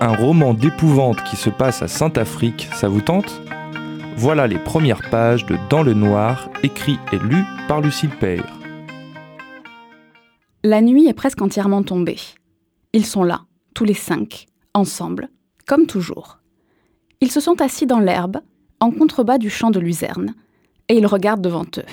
Un roman d'épouvante qui se passe à Saint-Affrique, ça vous tente ? Voilà les premières pages de Dans le noir, écrit et lu par Lucille Peyre. La nuit est presque entièrement tombée. Ils sont là, tous les 5, ensemble, comme toujours. Ils se sont assis dans l'herbe, en contrebas du champ de luzerne, et ils regardent devant eux.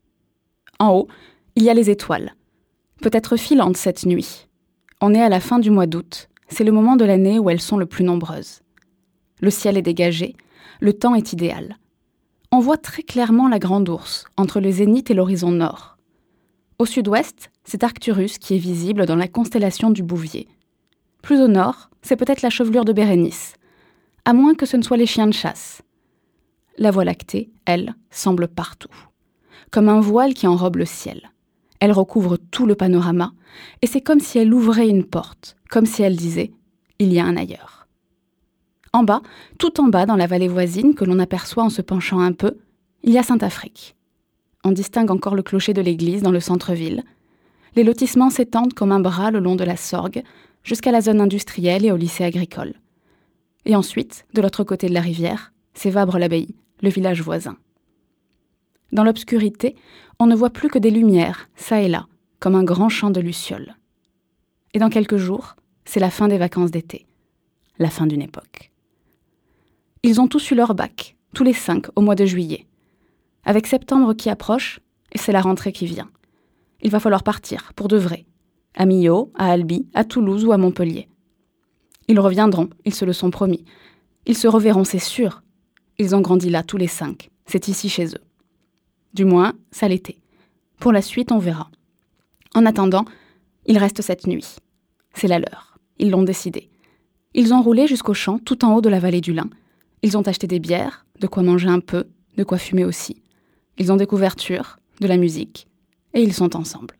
En haut, il y a les étoiles, peut-être filantes cette nuit. On est à la fin du mois d'août, c'est le moment de l'année où elles sont le plus nombreuses. Le ciel est dégagé, le temps est idéal. On voit très clairement la Grande Ourse, entre le zénith et l'horizon nord. Au sud-ouest, c'est Arcturus qui est visible dans la constellation du Bouvier. Plus au nord, c'est peut-être la chevelure de Bérénice, à moins que ce ne soit les chiens de chasse. La Voie lactée, elle, semble partout, comme un voile qui enrobe le ciel. Elle recouvre tout le panorama, et c'est comme si elle ouvrait une porte, comme si elle disait « il y a un ailleurs ». En bas, tout en bas, dans la vallée voisine, que l'on aperçoit en se penchant un peu, il y a Saint-Affrique. On distingue encore le clocher de l'église dans le centre-ville. Les lotissements s'étendent comme un bras le long de la Sorgue, jusqu'à la zone industrielle et au lycée agricole. Et ensuite, de l'autre côté de la rivière, c'est Vabre-l'Abbaye, le village voisin. Dans l'obscurité, on ne voit plus que des lumières, ça et là, comme un grand champ de lucioles. Et dans quelques jours, c'est la fin des vacances d'été, la fin d'une époque. Ils ont tous eu leur bac, tous les 5, au mois de juillet. Avec septembre qui approche, et c'est la rentrée qui vient. Il va falloir partir, pour de vrai, à Millau, à Albi, à Toulouse ou à Montpellier. Ils reviendront, ils se le sont promis. Ils se reverront, c'est sûr. Ils ont grandi là, tous les 5. C'est ici chez eux. Du moins, ça l'était. Pour la suite, on verra. En attendant, il reste cette nuit. C'est la leur. Ils l'ont décidé. Ils ont roulé jusqu'au champ, tout en haut de la vallée du Lin. Ils ont acheté des bières, de quoi manger un peu, de quoi fumer aussi. Ils ont des couvertures, de la musique, et ils sont ensemble.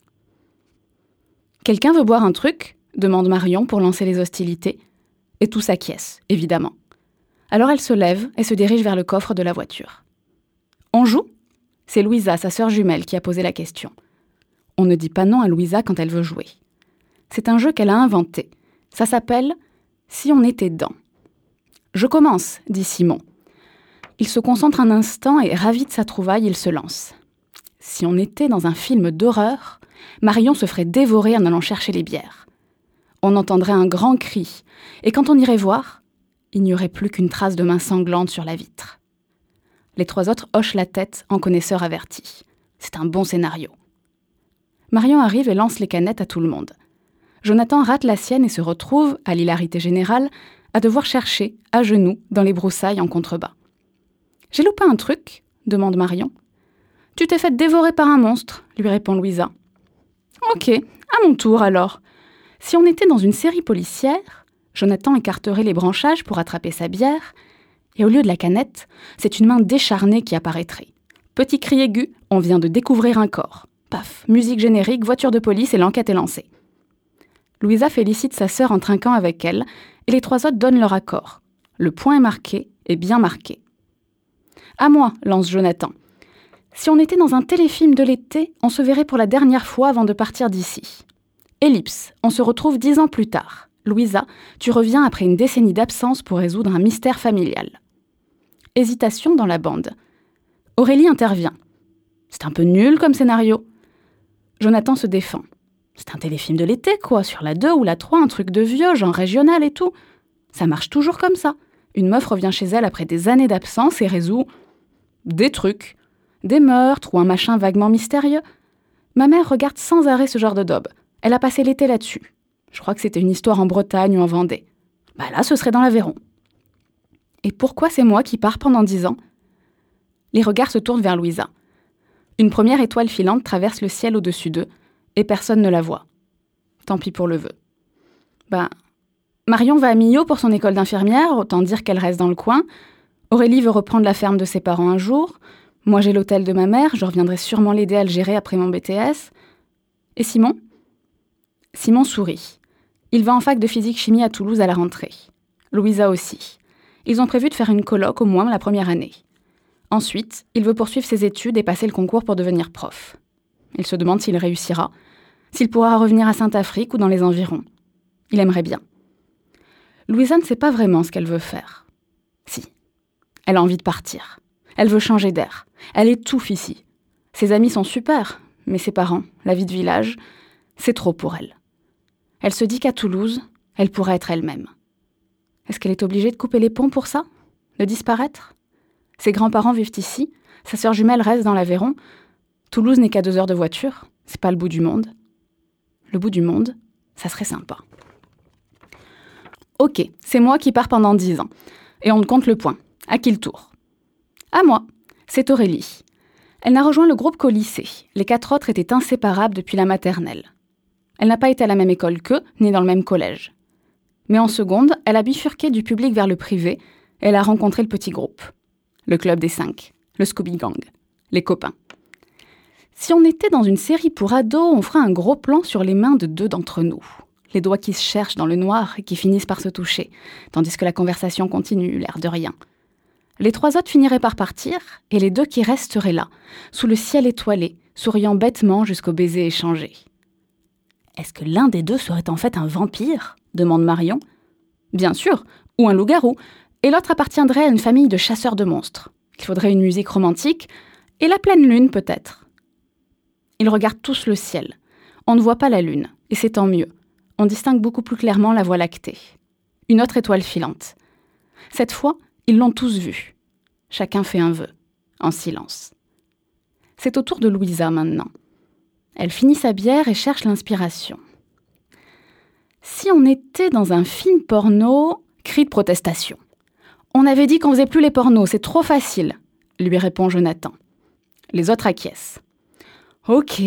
« Quelqu'un veut boire un truc ?» demande Marion pour lancer les hostilités. Et tous acquiescent, évidemment. Alors elle se lève et se dirige vers le coffre de la voiture. « On joue ?» C'est Louisa, sa sœur jumelle, qui a posé la question. On ne dit pas non à Louisa quand elle veut jouer. C'est un jeu qu'elle a inventé. Ça s'appelle « Si on était dans ». « Je commence », dit Simon. Il se concentre un instant et, ravi de sa trouvaille, il se lance. Si on était dans un film d'horreur, Marion se ferait dévorer en allant chercher les bières. On entendrait un grand cri, et quand on irait voir, il n'y aurait plus qu'une trace de main sanglante sur la vitre. Les 3 autres hochent la tête en connaisseurs avertis. C'est un bon scénario. Marion arrive et lance les canettes à tout le monde. Jonathan rate la sienne et se retrouve, à l'hilarité générale, à devoir chercher, à genoux, dans les broussailles en contrebas. « J'ai loupé un truc ?» demande Marion. « Tu t'es fait dévorer par un monstre » lui répond Louisa. « Ok, à mon tour alors. Si on était dans une série policière, Jonathan écarterait les branchages pour attraper sa bière, et au lieu de la canette, c'est une main décharnée qui apparaîtrait. Petit cri aigu, on vient de découvrir un corps. Paf, musique générique, voiture de police et l'enquête est lancée. Louisa félicite sa sœur en trinquant avec elle, et les 3 autres donnent leur accord. Le point est marqué, et bien marqué. « À moi », lance Jonathan. « Si on était dans un téléfilm de l'été, on se verrait pour la dernière fois avant de partir d'ici. Ellipse, on se retrouve 10 ans plus tard. Louisa, tu reviens après une décennie d'absence pour résoudre un mystère familial. » Hésitation dans la bande. Aurélie intervient. « C'est un peu nul comme scénario. » Jonathan se défend. « C'est un téléfilm de l'été, quoi, sur la 2 ou la 3, un truc de vieux, genre régional et tout. Ça marche toujours comme ça. Une meuf revient chez elle après des années d'absence et résout des trucs, des meurtres ou un machin vaguement mystérieux. Ma mère regarde sans arrêt ce genre de daube. Elle a passé l'été là-dessus. Je crois que c'était une histoire en Bretagne ou en Vendée. Bah là, ce serait dans l'Aveyron. Et pourquoi c'est moi qui pars pendant 10 ans ? Les regards se tournent vers Louisa. Une première étoile filante traverse le ciel au-dessus d'eux, et personne ne la voit. Tant pis pour le vœu. Marion va à Millau pour son école d'infirmière, autant dire qu'elle reste dans le coin. Aurélie veut reprendre la ferme de ses parents un jour. Moi, j'ai l'hôtel de ma mère, je reviendrai sûrement l'aider à le gérer après mon BTS. Et Simon ? Simon sourit. Il va en fac de physique-chimie à Toulouse à la rentrée. Louisa aussi. Ils ont prévu de faire une coloc au moins la première année. Ensuite, il veut poursuivre ses études et passer le concours pour devenir prof. Il se demande s'il réussira, s'il pourra revenir à Saint-Affrique ou dans les environs. Il aimerait bien. Louisa ne sait pas vraiment ce qu'elle veut faire. Si, elle a envie de partir. Elle veut changer d'air. Elle étouffe ici. Ses amis sont super, mais ses parents, la vie de village, c'est trop pour elle. Elle se dit qu'à Toulouse, elle pourrait être elle-même. Est-ce qu'elle est obligée de couper les ponts pour ça ? De disparaître ? Ses grands-parents vivent ici, sa sœur jumelle reste dans l'Aveyron. Toulouse n'est qu'à 2 heures de voiture, c'est pas le bout du monde. Le bout du monde, ça serait sympa. Ok, c'est moi qui pars pendant 10 ans. Et on me compte le point. À qui le tour ? À moi. C'est Aurélie. Elle n'a rejoint le groupe qu'au lycée. Les 4 autres étaient inséparables depuis la maternelle. Elle n'a pas été à la même école qu'eux, ni dans le même collège. Mais en seconde, elle a bifurqué du public vers le privé, et elle a rencontré le petit groupe. Le club des 5, le Scooby Gang, les copains. Si on était dans une série pour ados, on ferait un gros plan sur les mains de 2 d'entre nous. Les doigts qui se cherchent dans le noir et qui finissent par se toucher, tandis que la conversation continue, l'air de rien. Les 3 autres finiraient par partir, et les 2 qui resteraient là, sous le ciel étoilé, souriant bêtement jusqu'au baiser échangé. « Est-ce que l'un des 2 serait en fait un vampire ?» demande Marion. « Bien sûr, ou un loup-garou, et l'autre appartiendrait à une famille de chasseurs de monstres. Il faudrait une musique romantique, et la pleine lune peut-être. » Ils regardent tous le ciel. On ne voit pas la lune, et c'est tant mieux. On distingue beaucoup plus clairement la Voie lactée. Une autre étoile filante. Cette fois, ils l'ont tous vue. Chacun fait un vœu, en silence. C'est au tour de Louisa maintenant. Elle finit sa bière et cherche l'inspiration. Si on était dans un film porno, cri de protestation. On avait dit qu'on faisait plus les pornos, c'est trop facile, lui répond Jonathan. Les autres acquiescent. Ok,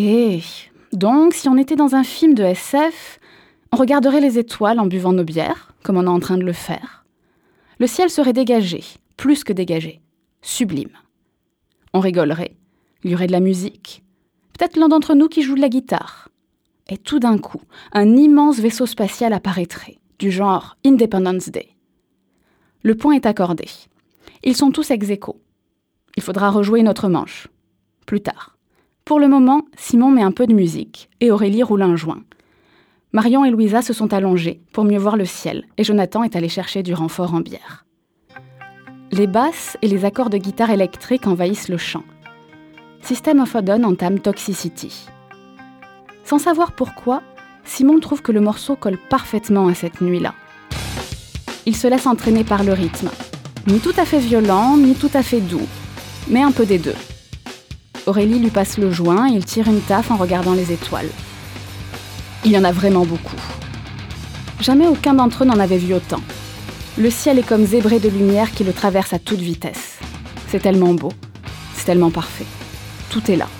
donc si on était dans un film de SF, on regarderait les étoiles en buvant nos bières, comme on est en train de le faire. Le ciel serait dégagé, plus que dégagé, sublime. On rigolerait, il y aurait de la musique, peut-être l'un d'entre nous qui joue de la guitare. Et tout d'un coup, un immense vaisseau spatial apparaîtrait, du genre Independence Day. Le point est accordé. Ils sont tous ex-aequo. Il faudra rejouer une autre manche. Plus tard. Pour le moment, Simon met un peu de musique et Aurélie roule un joint. Marion et Louisa se sont allongées pour mieux voir le ciel et Jonathan est allé chercher du renfort en bière. Les basses et les accords de guitare électrique envahissent le chant. System of a Down entame Toxicity. Sans savoir pourquoi, Simon trouve que le morceau colle parfaitement à cette nuit-là. Il se laisse entraîner par le rythme. Ni tout à fait violent, ni tout à fait doux, mais un peu des deux. Aurélie lui passe le joint et il tire une taffe en regardant les étoiles. Il y en a vraiment beaucoup. Jamais aucun d'entre eux n'en avait vu autant. Le ciel est comme zébré de lumière qui le traverse à toute vitesse. C'est tellement beau, c'est tellement parfait. Tout est là.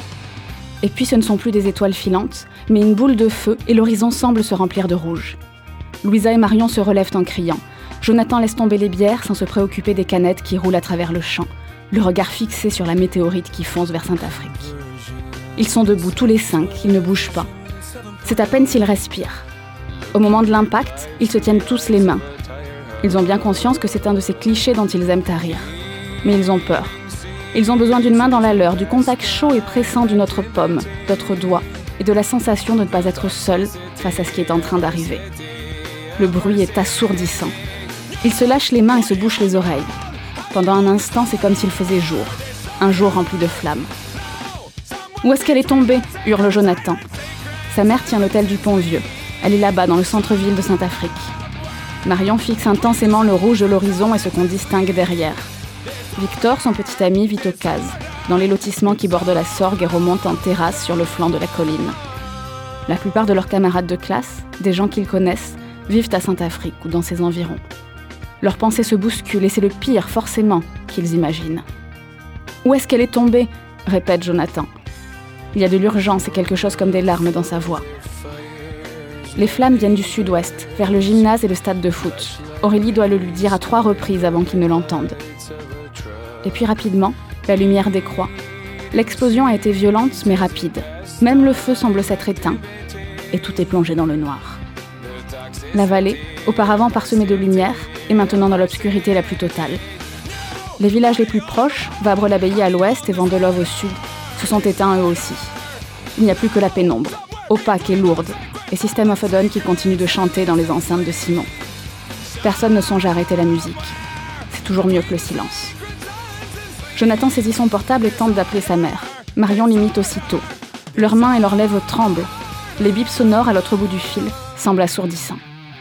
Et puis ce ne sont plus des étoiles filantes, mais une boule de feu et l'horizon semble se remplir de rouge. Louisa et Marion se relèvent en criant. Jonathan laisse tomber les bières sans se préoccuper des canettes qui roulent à travers le champ, le regard fixé sur la météorite qui fonce vers Sainte-Afrique. Ils sont debout tous les 5, ils ne bougent pas. C'est à peine s'ils respirent. Au moment de l'impact, ils se tiennent tous les mains. Ils ont bien conscience que c'est un de ces clichés dont ils aiment à rire. Mais ils ont peur. Ils ont besoin d'une main dans la leur, du contact chaud et pressant d'une autre paume, d'autres doigts, et de la sensation de ne pas être seuls face à ce qui est en train d'arriver. Le bruit est assourdissant. Ils se lâchent les mains et se bouchent les oreilles. Pendant un instant, c'est comme s'il faisait jour. Un jour rempli de flammes. « Où est-ce qu'elle est tombée ?» hurle Jonathan. Sa mère tient l'hôtel du Pont-Vieux. Elle est là-bas, dans le centre-ville de Sainte-Afrique. Marion fixe intensément le rouge de l'horizon et ce qu'on distingue derrière. Victor, son petit ami, vit aux cases, dans les lotissements qui bordent la Sorgue et remontent en terrasse sur le flanc de la colline. La plupart de leurs camarades de classe, des gens qu'ils connaissent, vivent à Sainte-Afrique ou dans ses environs. Leurs pensées se bousculent et c'est le pire, forcément, qu'ils imaginent. « Où est-ce qu'elle est tombée ?» répète Jonathan. Il y a de l'urgence et quelque chose comme des larmes dans sa voix. Les flammes viennent du sud-ouest, vers le gymnase et le stade de foot. Aurélie doit le lui dire à 3 reprises avant qu'il ne l'entende. Et puis rapidement, la lumière décroît. L'explosion a été violente mais rapide. Même le feu semble s'être éteint. Et tout est plongé dans le noir. La vallée, auparavant parsemée de lumière, est maintenant dans l'obscurité la plus totale. Les villages les plus proches, Vabre-l'Abbaye à l'ouest et Vendelove au sud, se sont éteints eux aussi. Il n'y a plus que la pénombre, opaque et lourde, et System of a Down qui continue de chanter dans les enceintes de Simon. Personne ne songe à arrêter la musique. C'est toujours mieux que le silence. Jonathan saisit son portable et tente d'appeler sa mère. Marion l'imite aussitôt. Leurs mains et leurs lèvres tremblent. Les bips sonores à l'autre bout du fil semblent assourdissants.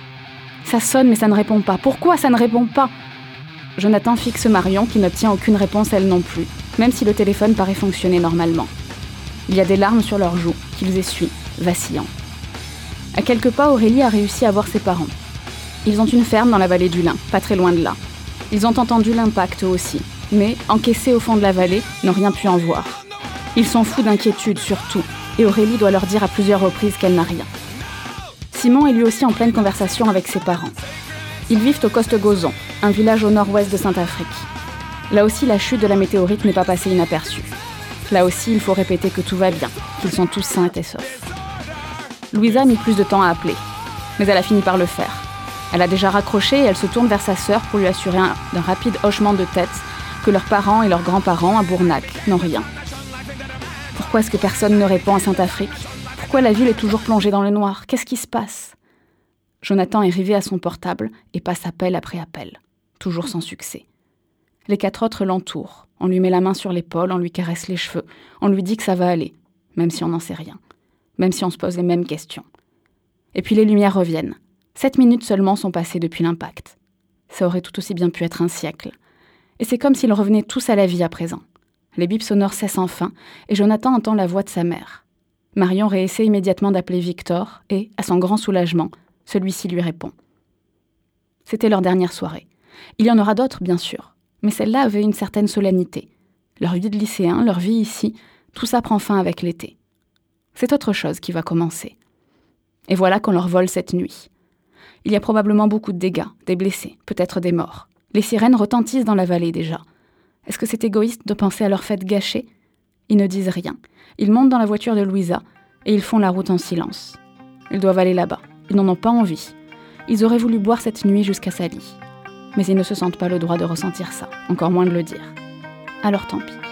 Ça sonne mais ça ne répond pas. Pourquoi ça ne répond pas ? Jonathan fixe Marion qui n'obtient aucune réponse elle non plus, même si le téléphone paraît fonctionner normalement. Il y a des larmes sur leurs joues, qu'ils essuient, vacillants. À quelques pas, Aurélie a réussi à voir ses parents. Ils ont une ferme dans la vallée du Lin, pas très loin de là. Ils ont entendu l'impact eux aussi, mais, encaissés au fond de la vallée, n'ont rien pu en voir. Ils sont fous d'inquiétude surtout, et Aurélie doit leur dire à plusieurs reprises qu'elle n'a rien. Simon est lui aussi en pleine conversation avec ses parents. Ils vivent au Coste-Gozon, un village au nord-ouest de Sainte-Afrique. Là aussi, la chute de la météorite n'est pas passée inaperçue. Là aussi, il faut répéter que tout va bien, qu'ils sont tous sains et saufs. Louisa a mis plus de temps à appeler, mais elle a fini par le faire. Elle a déjà raccroché et elle se tourne vers sa sœur pour lui assurer d'un rapide hochement de tête que leurs parents et leurs grands-parents à Bournac n'ont rien. Pourquoi est-ce que personne ne répond à Sainte-Afrique ? Pourquoi la ville est toujours plongée dans le noir ? Qu'est-ce qui se passe ? Jonathan est rivé à son portable et passe appel après appel, toujours sans succès. Les 4 autres l'entourent. On lui met la main sur l'épaule, on lui caresse les cheveux, on lui dit que ça va aller, même si on n'en sait rien, même si on se pose les mêmes questions. Et puis les lumières reviennent. 7 minutes seulement sont passées depuis l'impact. Ça aurait tout aussi bien pu être un siècle. Et c'est comme s'ils revenaient tous à la vie à présent. Les bips sonores cessent enfin, et Jonathan entend la voix de sa mère. Marion réessaie immédiatement d'appeler Victor, et, à son grand soulagement, celui-ci lui répond. C'était leur dernière soirée. Il y en aura d'autres, bien sûr, mais celle-là avait une certaine solennité. Leur vie de lycéen, leur vie ici, tout ça prend fin avec l'été. C'est autre chose qui va commencer. Et voilà qu'on leur vole cette nuit. Il y a probablement beaucoup de dégâts, des blessés, peut-être des morts. Les sirènes retentissent dans la vallée déjà. Est-ce que c'est égoïste de penser à leur fête gâchée ? Ils ne disent rien. Ils montent dans la voiture de Louisa et ils font la route en silence. Ils doivent aller là-bas. Ils n'en ont pas envie. Ils auraient voulu boire cette nuit jusqu'à Sally. Mais ils ne se sentent pas le droit de ressentir ça, encore moins de le dire. Alors tant pis.